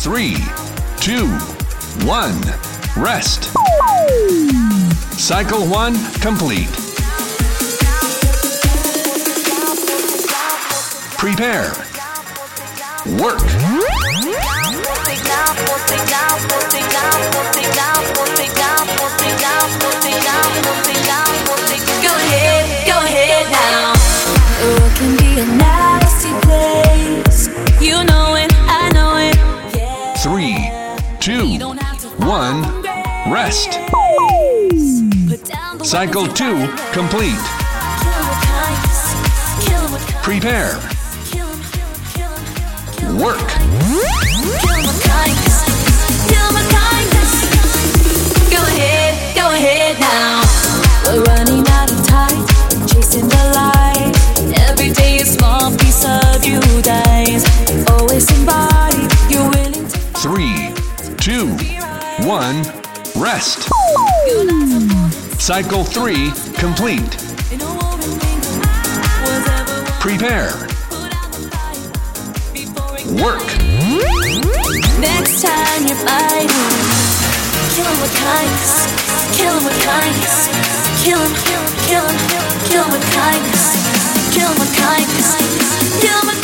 3, 2, 1, rest. Cycle 1 complete. Prepare. Work. Go ahead now. It can be a nasty place. You know it, I know it. Yeah. 3, 2, 1, rest. Cycle 2 complete. Prepare. Work. Go ahead now. We're running out of time, chasing the light. Every day a small piece of you dies. Always somebody you're willing to 3, 2, 1, rest. Cycle 3 complete. Prepare. Work. Next time you're fighting, kill him with kindness. Kill him with kindness. Kill him with kindness. Kill him with kindness. Kill him with